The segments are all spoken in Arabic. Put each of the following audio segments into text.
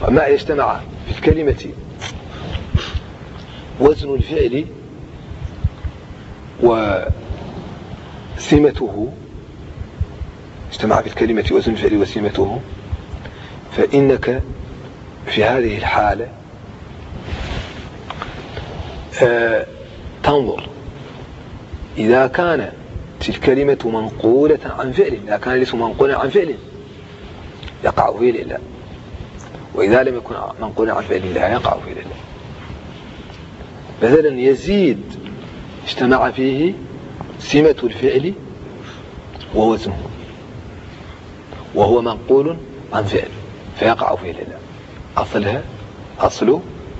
وما يجتمع في الكلمة وزن الفعل وسمته، اجتمع في الكلمة وزن الفعل وسمته، فإنك في هذه الحالة تنظر إذا كانت الكلمة منقولة عن فعل، إذا كان الاسم منقولا عن فعل يقع فيه الإعلال، وإذا لم يكن منقولا عن فعل لا يقع فيه الإعلال. مثلا يزيد اجتمع فيه سمة الفعل ووزنه وهو منقول عن فعل فيقع فيه الإعلال. أصلها أصل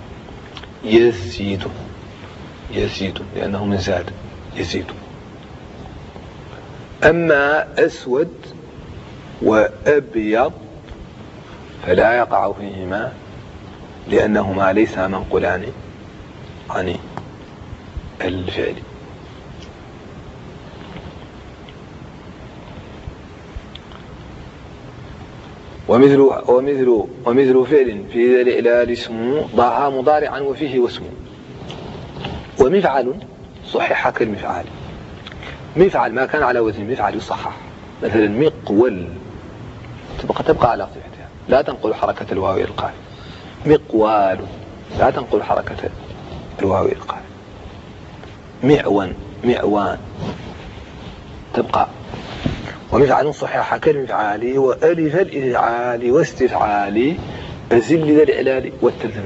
يزيد لأنه من زاد يزيد. أما أسود وأبيض فلا يقع فيهما لأنهما ليسا منقولان عن الفعل. ومثل فعل في ذا الإعلال اسمه ضاع مضارعا وفيه واسمه. ومفعل صحح كالمفعال، مفعل ما كان على وزن مفعل يصحح. مثلا مقول تبقى على صفتها، لا تنقل حركة الواو إلى القاف. مقوال لا تنقل حركة الواو إلى القاف. معوان تبقى. ومفعل صحح كالمفعال وألف الإفعال واستفعال أزل ذا الإعلال والتلزم.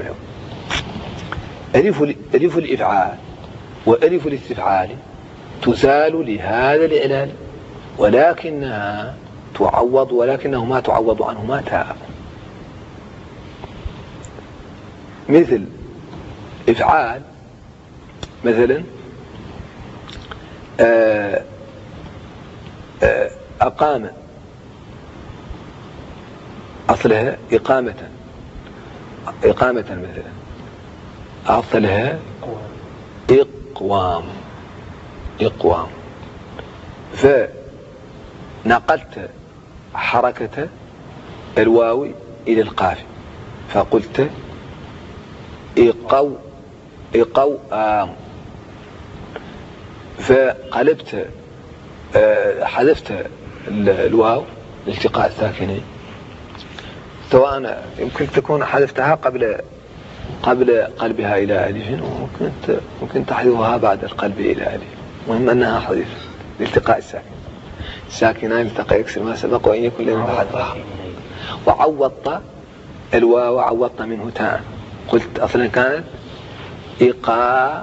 ألف الإفعال وألف الاستفعال تزال لهذا الإعلال ولكنهما تعوض عنهما تاء. مثل إفعال مثلا أقام أصلها إقامة مثلا أصلها إقوام فنقلت حركة الواو إلى القاف فقلت إقوام، فقلبت حذفت الواو لالتقاء الساكنين، سواء يمكن تكون حذفتها قبل قلبها إلى ألف، وممكن تحذفها بعد القلب إلى ألف. مهم أنها حذف لالتقاء الساكنان التقى يكسر ما سبق وإن يكن لنا حذفها. وعوضت الواو عوضت منه تاء، قلت أصلا كانت إقام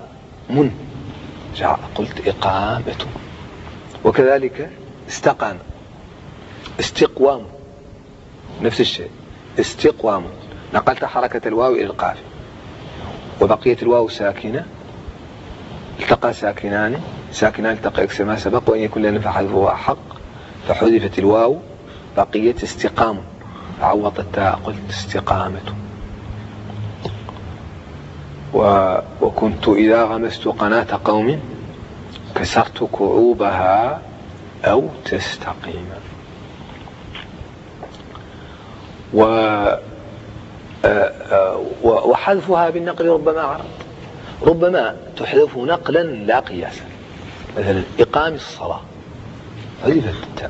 قلت إقامة. وكذلك استقام استقوام نفس الشيء استقوام، نقلت حركة الواو إلى القاف وبقية الواو ساكنة، التقى ساكنان التقى يكسر ما سبق وإن يكن لنا فحذفها حق، فحذفت الواو بقية استقام عوضت التاء قلت استقامة. وكنت إذا غمست قناة قوم كسرت كعوبها أو تستقيم. وحذفها بالنقل ربما عرض، ربما تحذف نقلا لا قياسا. مثلا إقام الصلاة حذفت التاء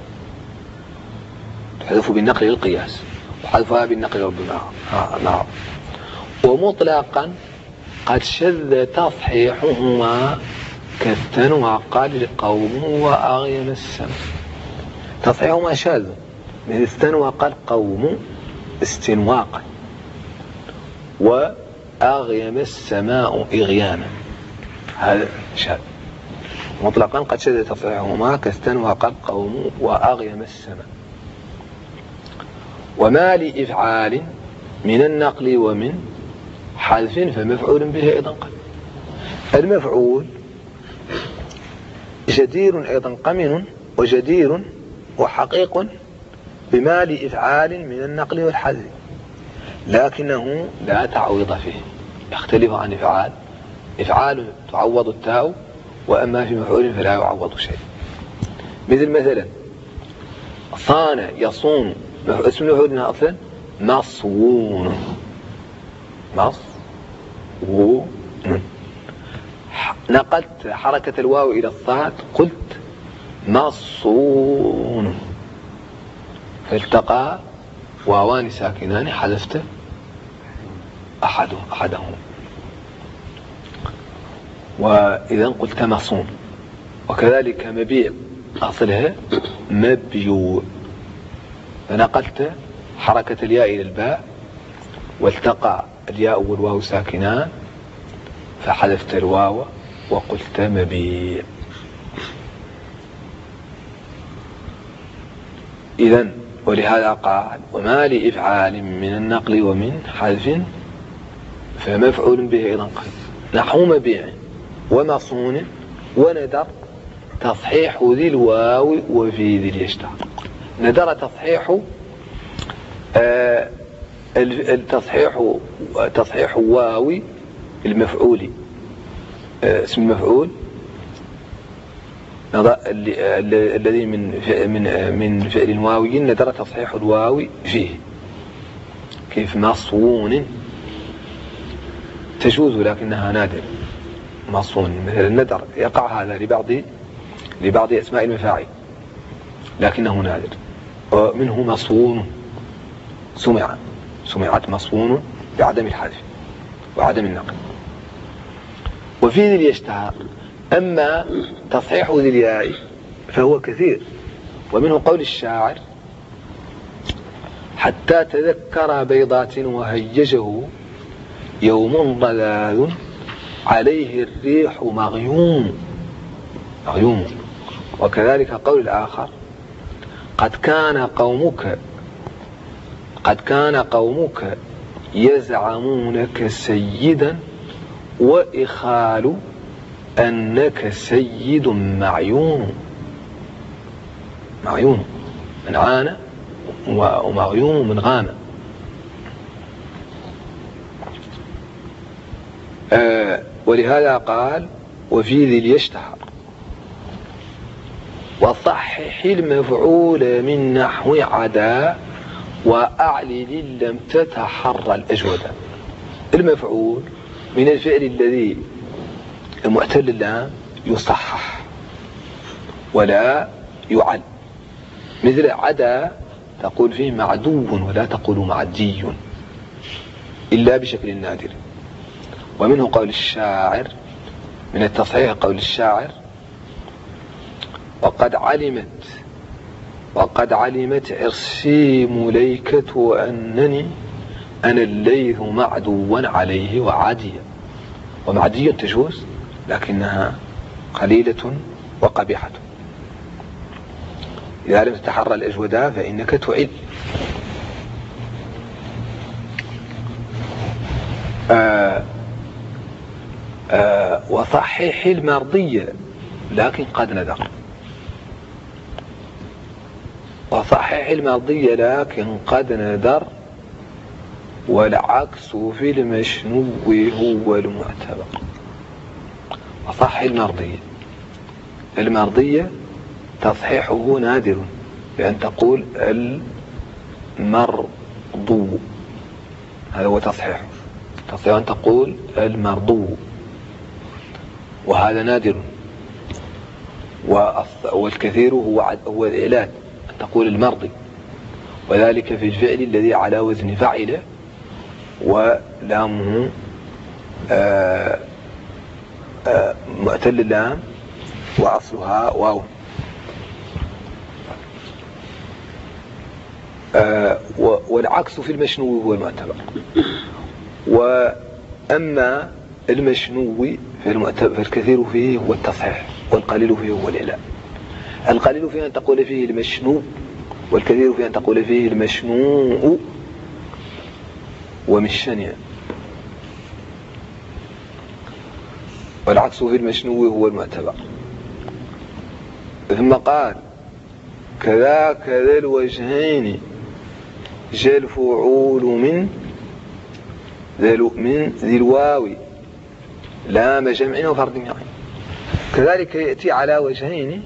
تحذف بالنقل للقياس، وحذفها بالنقل ربما عرض. ومطلقا قد شذ تصحيحهما كالثنوى قال قوم وأغيم السماء. تصحيحهما شاذ، من الثنوى قال قوم استنواقا، وأغيم السماء إغياما، هذا شاذ. مطلقا قد شذ تصحيحهما كالثنوى قال قوم وأغيم السماء. وما لإفعال من النقل ومن حذف فمفعول به أيضا قل. المفعول جدير أيضا قمن وجدير وحقيق بما لإفعال من النقل والحذف، لكنه لا تعويض فيه، يختلف عن إفعال تعوض التاء، وأما في مفعول فلا يعوض شيء. مثلا صان يصون، اسم المفعول هنا أصلا مصون، مصون. نقلت حركة الواو إلى الصاد قلت مصون، فالتقى واوان ساكنان حذفت أحدهم. وإذا قلت مصون. وكذلك مبيع أصلها مبيوع، فنقلت حركة الياء إلى الباء والتقى الياء والواو ساكنان فحذفت الواو وقلت مبيع. إذن ولهذا قال وما لإفعال من النقل ومن حذف فمفعول به أيضا قال نحو مبيع ومصون وندر تصحيح ذي الواو وفي ذي اليشتهر. ندر تصحيح واو المفعول، اسم المفعول الذي من فعل واوي ندر تصحيح الواو فيه، كيف مصون تجوز لكنها نادر. مصون مثل الندر يقع هذا لبعض أسماء المفاعل لكنه نادر. ومنه مصون سمعت مصون بعدم الحذف وعدم النقل. وفي ذي اليشتهر. أما تصحيح ذي الياء فهو كثير، ومنه قول الشاعر حتى تذكر بيضات وهيجه يوم ضلال عليه الريح مغيوم. وكذلك قول الآخر قد كان قومك يزعمونك سيدا وإخال أنك سيد معيون من عانى ومغيوم من غانى. ولهذا قال وفي ذي اليشتهر. وصحح المفعول من نحو عدا وأعلل لم تتحرى الأجودة. المفعول من الفعل الذي المعتل اللام يصحح ولا يعل، مثل عدا تقول فيه معدو ولا تقول معدي إلا بشكل نادر. ومنه قول الشاعر من التصحيح قول الشاعر وقد علمت عرسي مليكة أنني أنا الليث معدوا عليه وعادية. ومعدية تجوز لكنها قليلة وقبيحة. إذا لم تتحرى الأجودة فإنك تعل. وصحح المرضية لكن قد ندر. وصحح المرضية لكن قد ندر والعكس في المشنو هو المعتبر. وصحح المرضية تصحيحه نادر بأن تقول المرضو، هذا هو تصحيحه. تصحيح أن تقول المرضو وهذا نادر. والكثير هو الإعلان أن تقول المرضي، وذلك في الفعل الذي على وزن فعل ولامه معتل اللام وأصلها واو. والعكس في المشنو هو المعتبر. وأما المشنو فالكثير فيه هو التصحيح والقليل فيه هو الإعلان. القليل فيه أن تقول فيه المشنو، والكثير فيه أن تقول فيه المشنوء ومشنع. والعكس في المشنو هو المعتبر. ثم قال كذاك ذا الوجهين جاء الفعول من ذي الواو لام جمع وفرد معين. كذلك يأتي على وجهين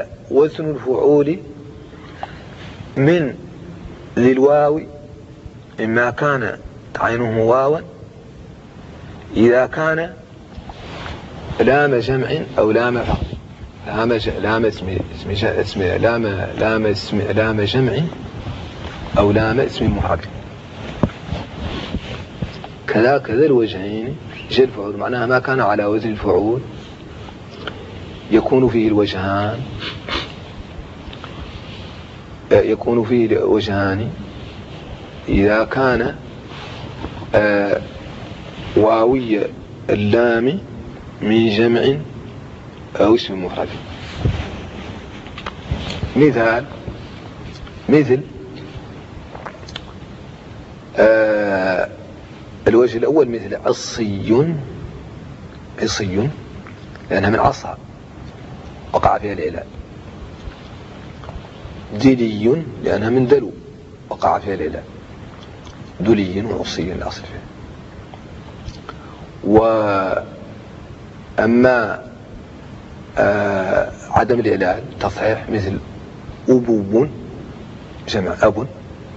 وزن الفعول من ذي الواو إما كان عينه واوا إذا كان لام جمع أو لام فقط، لام جمع أو لام اسم مفرد. كذا الوجهين جاء الفعول، معناها ما كان على وزن الفعول يكون فيه الوجهان إذا كان واوي اللام من جمع أو اسم مفرد. مثل الوجه الأول مثل عصي لأنها من عصا وقع فيها الإعلان. دلي لأنها من دلو وقع فيها الإعلان. دلي وعصي الأصل فيها. وأما عدم الإعلان تصحيح مثل أبوب جمع أب،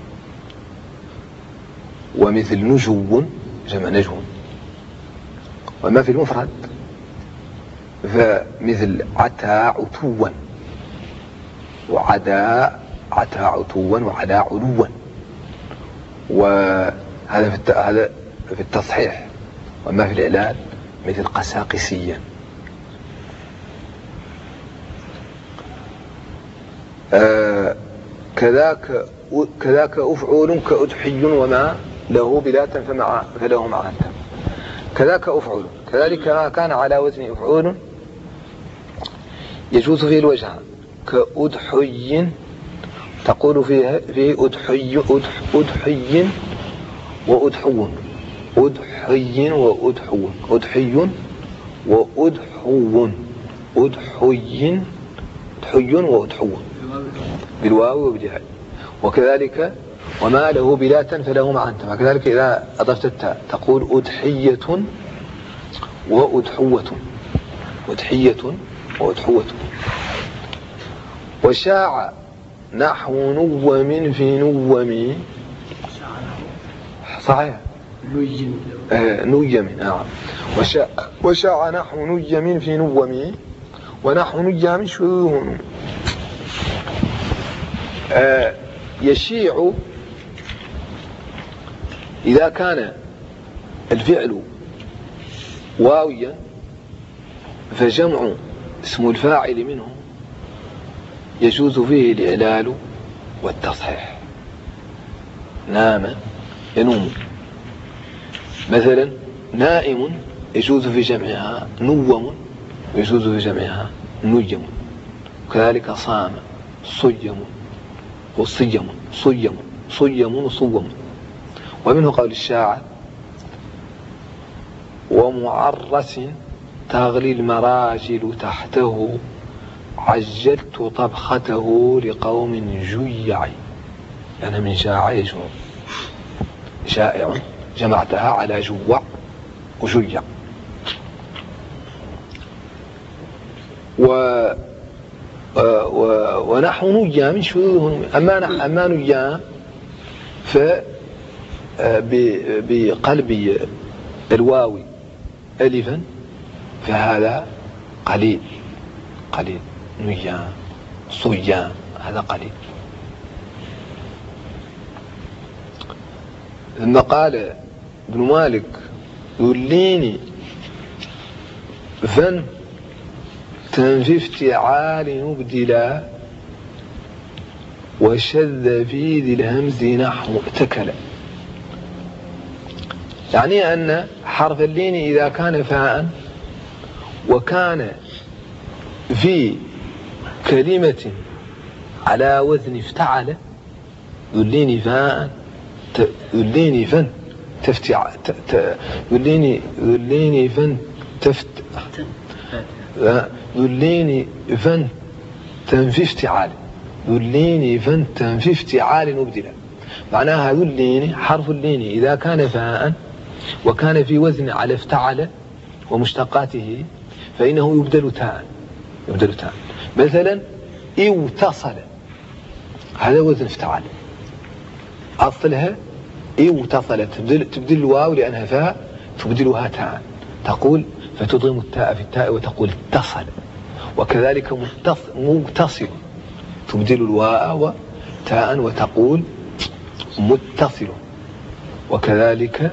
ومثل نجو جمع نجو. وما في المفرد فمثل عتى عتوا وعدا عتى عتوا وعدا علوا. وهذا في التصحيح. وما في الإعلان مثل قساقسيا. كذاك أفعول كأدحي وما له بلاتا فله معا. كذاك أفعول، كذلك ما كان على وزن أفعول يجوز فيه الوجهان كأدحي، تقول فيه أدحي وأدحو، أدحي وأدحو، أدحي وأدحو، أدحي وأدحو بالواو وبالياء. وكذلك وما له بلاتا فله معا. وكذلك إذا أضفت التاء تقول أدحية وأدحوة، أدحية وأدحوة. وشاع نحو نوم في نوم، صحيح نوم. نعم. وشاع نحو نوم في نوم ونحو نيام شذوذ. يشيع إذا كان الفعل واويا فجمع اسم الفاعل منه يجوز فيه الإعلال والتصحيح. نام ينوم مثلا، نائم يجوز في جمعها نوم ويجوز في جمعها نيم. كذلك صام صيم وصيم وصوم. ومنه قول الشاعر ومعرس تغلي المراجل تحته عجلت طبخته لقوم جيع. يعني من شاع يجوع، شائع جمعتها على جوع وجيع. ونحو نيام شذوذ. أما نيام بقلب الواو ألفا فهذا قليل نيام صيام هذا قليل. ثم قال ابن مالك يوليني فن تنفي افتعال مبدلا وشذ في ذي الهمز نحو اتكل. يعني أن حرف اللين إذا كان فاء وكان في كلمة على وزن افتعل يوليني فاء يوليني فن تفتع يوليني فن تفت يوليني فن تنفي افتعال، يوليني فن تنفي افتعال مبدلا. معناها يوليني حرف اللين إذا كان فاء وكان في وزن على افتعل ومشتقاته فإنه يبدل تاء. مثلا اتصل هذا وزن افتعل، أصلها اتصلت تبدل الواو لأنها فاء تبدلها تاء، تقول فتضغم التاء في التاء وتقول اتصل. وكذلك متصل تبدل الواو تاء وتقول متصل. وكذلك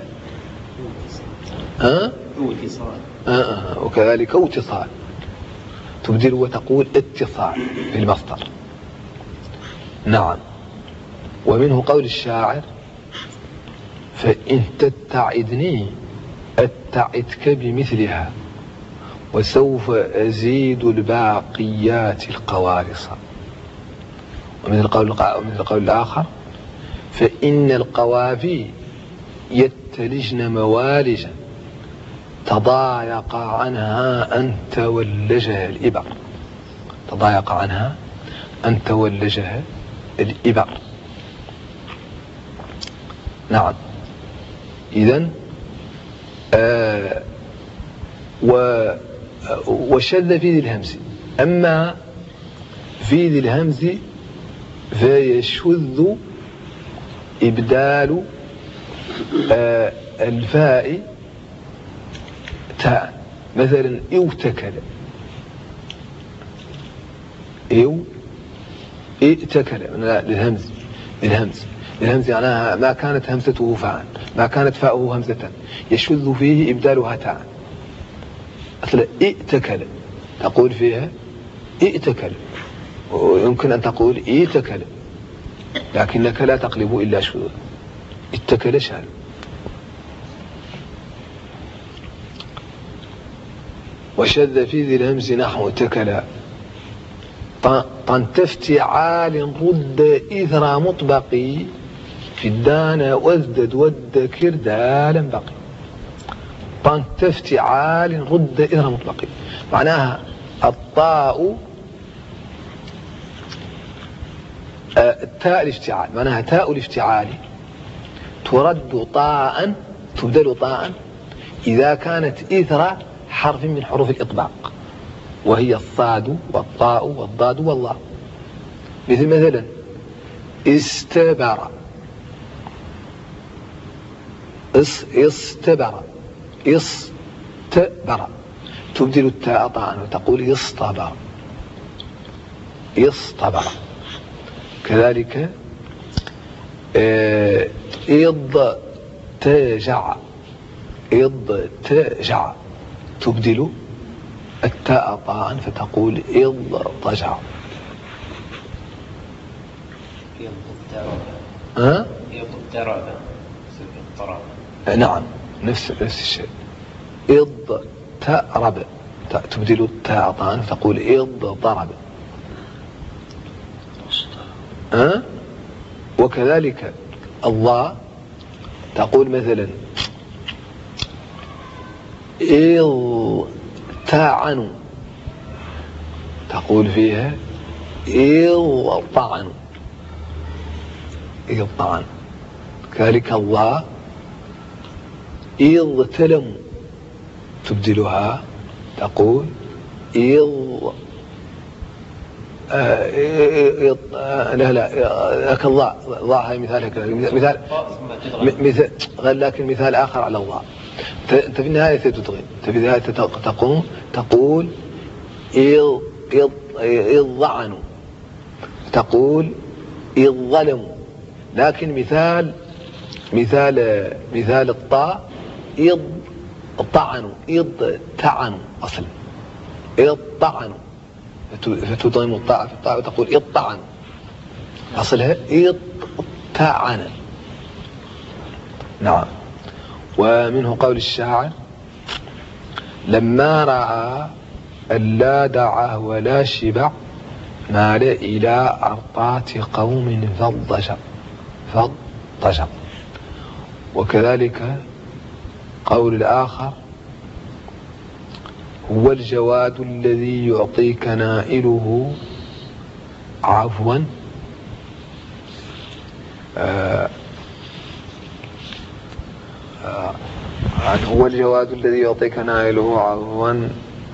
وكذلك اتصال تبدل وتقول اتصال في المصدر. نعم. ومنه قول الشاعر فإن تتعدني أتعدك بمثلها وسوف أزيد الباقيات القوارص. ومن القول الآخر فإن القوافي يتلجن موالجا تضايق عنها أن تولجها الإبر. تضايق عنها أن تولجها الإبر. نعم. إذن وشذ في ذي الهمز. أما في ذي الهمز فيشذ إبدال الفاء تاء. مثلا اوتكل ائتكل للهمز معناها ما كانت همزته فاء، ما كانت فاؤه همزة، يشذ فيه إبدالها تاء. أصلا ائتكل تقول فيها ائتكل، ويمكن أن تقول ائتكل، لكنك لا تقلب إلا شذوذ. اتكل شال. وشذ في ذي الهمز نحو اتكل طنت افتعال رد إثر مطبقي في الدانا وازدد والذكر دالا بقي. طنت افتعال رد إثر مطبقي معناها الطاء التاء الافتعال، معناها تاء الافتعال ترد طاء تبدل طاء إذا كانت إثر حرف من حروف الإطباق، وهي الصاد والطاء والضاد والله. مثلا استبر استبر تبدل التاء طاء وتقول يصطبر. كذلك اضطجع تبدل التاء طاء فتقول اضطجع. نعم نفس الشيء. اضطرب تبدل التاء طاء فتقول اضطرب. وكذلك الله تقول مثلا الطعن تقول فيها الطعن. كذلك الله اغتلم تبدلها تقول لك الله هي مثال لكن مثال آخر على الله. أنت في النهاية ستدغم، أنت في النهاية تقول الظعن تقول الظلم، لكن مثال الطاء الطعن أصلا الطعن فتضم الطاء في الطاء وتقول الطعن أصلها الطعن. نعم. ومنه قول الشاعر لما رأى ألا دعاه ولا شبع مال إلى أرطات قوم فاضطجع. وكذلك قول الآخر هو الجواد الذي يعطيك نائله عفوا هو الجواد الذي يعطيك نائله عفوا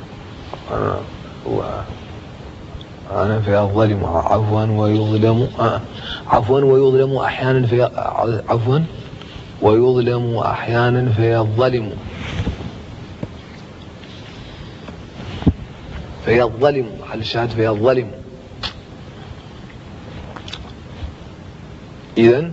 أنا في الظلم عفوا ويظلم أحيانا في عفوا ويظلم أحيانا فيظلم. محل الشاهد فيظلم. إذن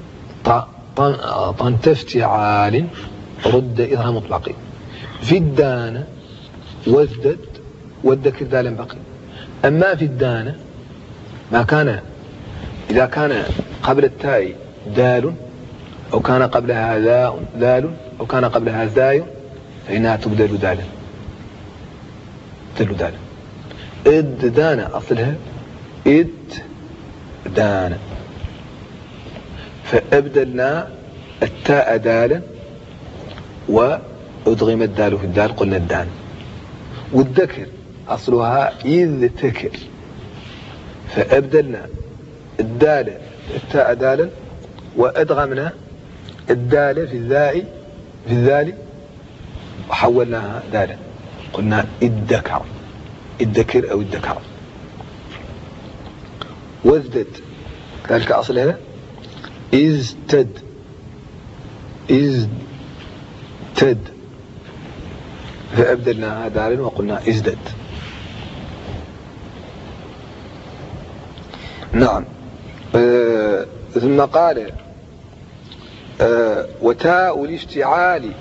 طنت افتعال رد إظهار مطلقين في الدان وازدد والذكر دالا بقي. أما في الدان ما كان إذا كان قبل التاء دال أو كان قبلها دال أو كان قبلها زاي فإنها تبدل دالا. إد دان أصلها إد دان، فأبدلنا التاء دالا وأدغم الدال في الدال قلنا الدان. والذكر أصلها إذ تكر، فأبدلنا التاء دالا وأدغمنا الدال في الذال وحولناها دالا قلنا الذكر أو الذكر. وازدد ذلك أصلها ازدد فأبدلناها دالا وقلنا ازدد. نعم. ثم قال وتاء الافتعال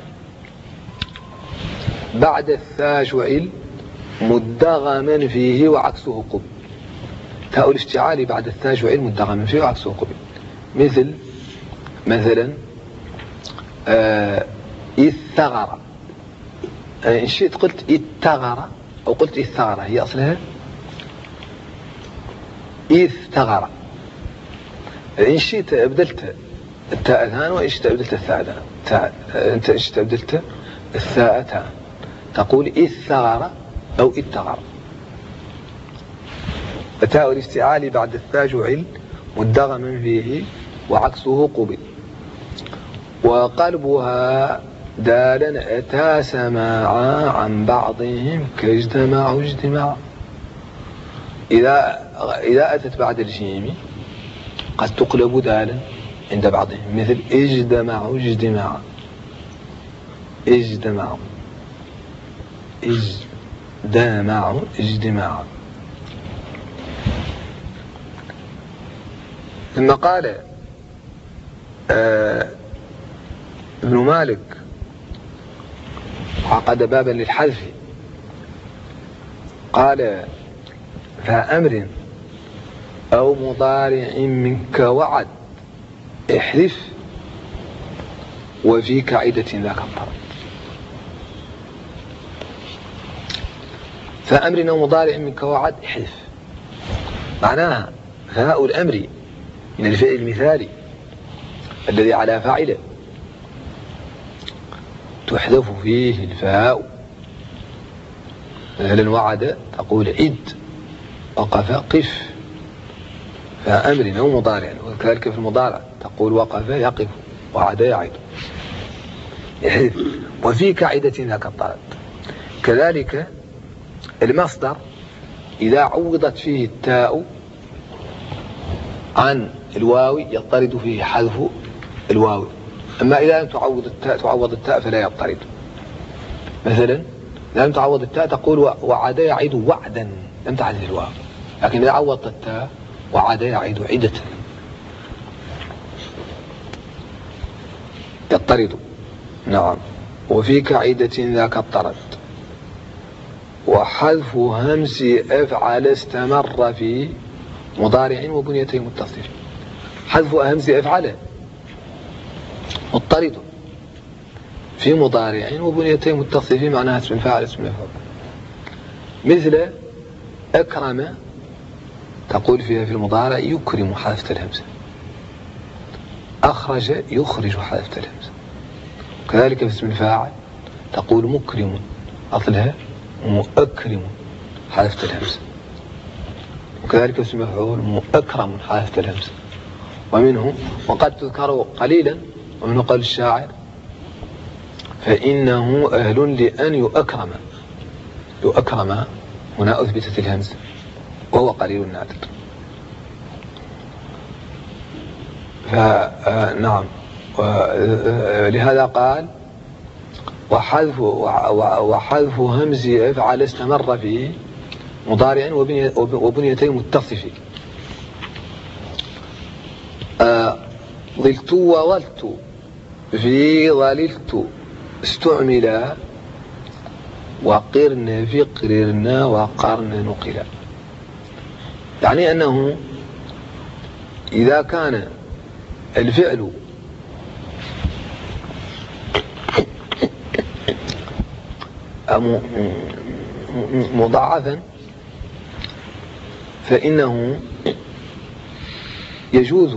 بعد الثاء جعل مدغما فيه وعكسه قبل. تاء الافتعال بعد الثاء جعل مدغما فيه وعكسه قبل. مثلا الثغر، إن شئت قلت الثغر أو قلت الثغرة، هي أصلها الثغر. إن شئت أبدلت التاء ثان وإن شئت أبدلت الثاء ثان. أنت إن شئت أبدلت الثاء ثان تقول الثغر أو الثغر. تاء الافتعال بعد الثاء جعل مدغما فيه وعكسه قبل. وقلبها دالا أتى سماعا عن بعضهم كاجتماع اجتماع. إذا أتت بعد الجيم قد تقلب دالا عند بعضهم، مثل اجتماع اجتماع. ثم قال ابن مالك عقد بابا للحذف، قال فأمر أو مضارع منك وعد احذف وفي كعدة ذاك الطرد. فأمر أو مضارع منك وعد احذف، معناها فاء الأمر من الفعل المثالي الذي على فاعله تحذف فيه الفاء. مثلا وعد تقول عد، وقف قف. فأمر أو مضارع. وكذلك في المضارع تقول وقف يقف، وعد يعد. وفي كعدة ذاك الطرد. كذلك المصدر إذا عوضت فيه التاء عن الواو يضطرد فيه حذف الواو. أما إذا لم تعوض التاء فلا يضطرد. مثلا إذا لم تعوض التاء تقول وعد يعد وعدا، لم تحذف الواو. لكن إذا عوضت التاء وعد يعد عدة يضطرد. نعم. وفي كعدة ذاك الطرد. وحذف همس أفعل استمر في مضارع وبنيتين متصل. حذف همس أفعل مضطرد في مضارع وبنيتين متصل، معناها اسم فاعل اسم مفعول. مثل أكرم تقول فيها في المضارع يكرم حذف الهمزة. أخرج يخرج حذف الهمزة. كذلك في اسم الفاعل تقول مكرم أصلها مؤكرم حذف الهمزة. وكذلك في اسم المفعول مؤكرم حذف الهمزة. ومنه وقد تذكر قليلا، ومنه قال الشاعر فإنه أهل لأن يؤكرم هنا أثبتت الهمزة وهو قليل نادر. نعم. ولهذا قال وحذف همز يفعل استمر في مضارع وبنيتين متصف. ظلت وظلت في ظللت استعملا وقرن في قررنا وقرن نقلا. يعني أنه إذا كان الفعل مضاعفا فإنه يجوز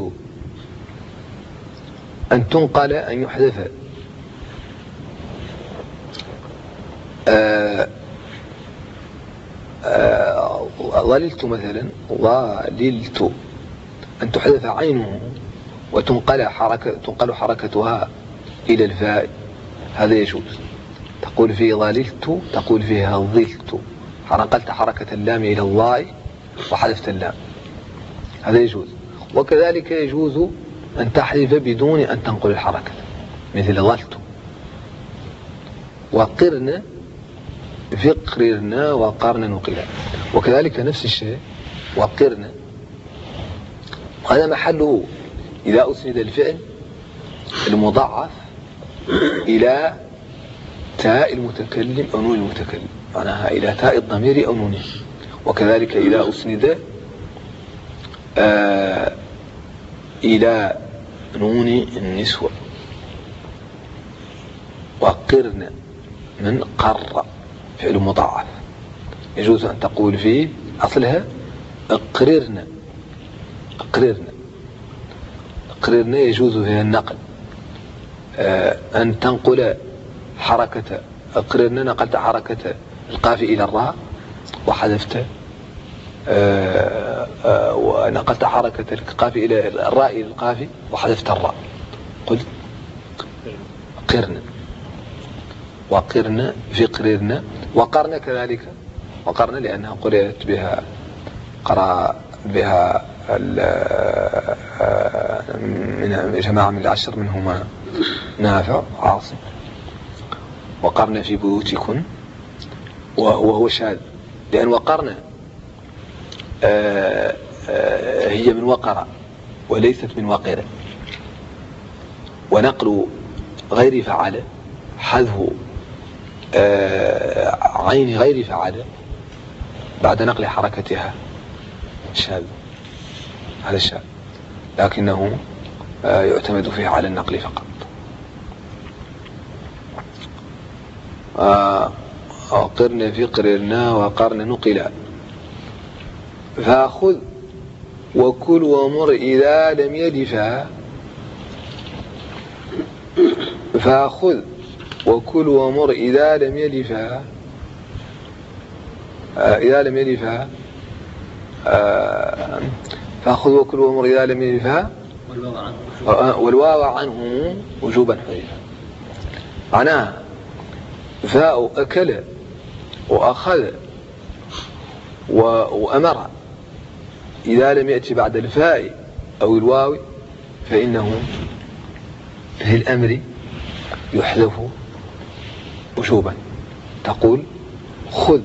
أن تنقل أن يحذف ظللت مثلا ظللت أن تحذف عينه وتنقل حركتها إلى الفاء، هذا يجوز. تقول فيه ظللت تقول فيها ظلت، نقلت حركة اللام إلى الضاء وحذفت اللام، هذا يجوز. وكذلك يجوز أن تحذف بدون أن تنقل الحركة، مثل ظلت. وقرن في قررنا وقرن نقلا، وكذلك نفس الشيء وقرن، هذا محله إذا أسند الفعل المضاعف إلى تاء المتكلم أو نون المتكلم، معناها إلى تاء الضمير أو نونه. وكذلك إذا أسند إلى نون النسوة. وقرن من قر فعل مضاعف، يجوز أن تقول فيه أصلها اقررن، اقررن يجوز فيها النقل، أن تنقل حركة اقررن، نقلت حركة القاف إلى الراء وحذفت ونقلت حركة القاف إلى الراء إلى القاف وحذفت الراء، قلت قرن. وقرن في قررن. وقرن كذلك، وقرن لأنها قرأت بها، قرأ بها من جماعة من العشر منهما نافع عاصم. وقرن في بيوتكن، وهو شاذ لأن وقرن هي من وقر وليست من وقر. ونقل غير فعل، حذف عين غير فعل بعد نقل حركتها شاذ، هذا شاذ، لكنه يعتمد فيه على النقل فقط. وقرن في قررنا وقرن نقلا. فأخذ وكل ومر إذا لم يلفا. فأخذ وكل ومر إذا لم يلفا، إذا لم يلفا. فأخذ وكل ومر إذا لم يلفا والواو عنه وجوبا حذفا. معناها فاء أكل وأخذ وأمر إذا لم يأتي بعد الفاء أو الواو فإنه في الأمر يحذف وجوبا. تقول خذ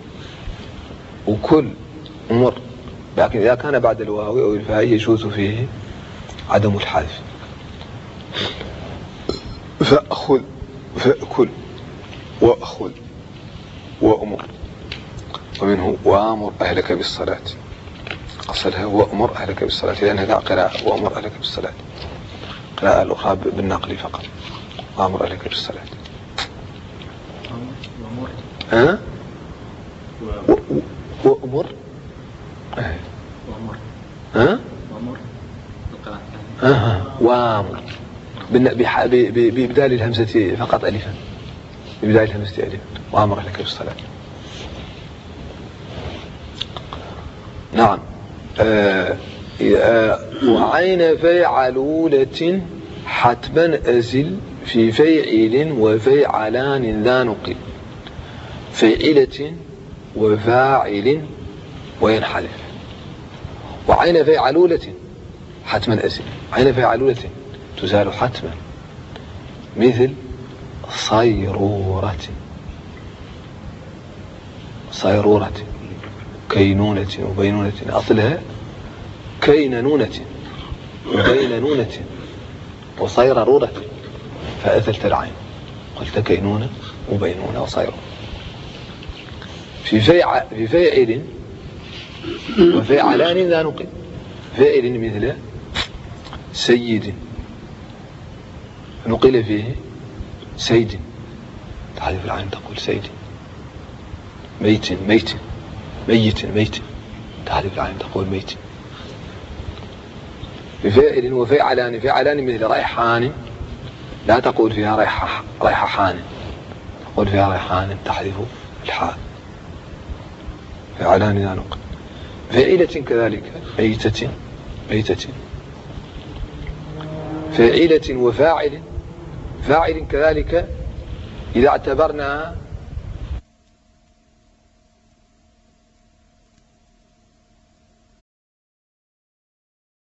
وكل ومر، لكن إذا كان بعد الواو أو الفاء يجوز فيه عدم الحذف. فأخذ فأكل وأخذ وأمر. ومنه وأمر أهلك بالصلاة، أصلها وأمر أهلك بالصلاة لأن هذا قراءة وأمر أهلك بالصلاة، قراءة الأخرى بالنقل فقط وأمر أهلك بالصلاة. ها؟ وأمر ها؟ وأمر بإبدال الهمزة فقط ألفا، بإبدال الهمزة ألفا. وأمر أهلك بالصلاة. نعم. وعين فيعلولة حتما أزل في فيعل وفيعلان ذا نقل. فيعلة وفاعل وينحذف. وعين فيعلولة حتما أزل. عين فيعلولة تزال حتما، مثل صيرورة، صيرورة، كينونة وبينونة، أصلها كينونة وبينونة وصيرورة، فأثلت العين قلت كينونة وبينونة وصيرورة. في فاعل وفاعلان ذا نقل. فاعل مثل سيد نقل فيه سيد، تحذف العين تقول سيد. ميت ميت، ميت ميت، تحذف العين تقول ميت. بفاعل وفاعلان. فاعلان مثل ريحان، لا تقول فيها ريحان، تقول فيها ريحان، تحذف الحاء. فاعلان لا نقل. فاعلة كذلك ميتة ميتة. فاعلة وفاعل. فاعل كذلك إذا اعتبرنا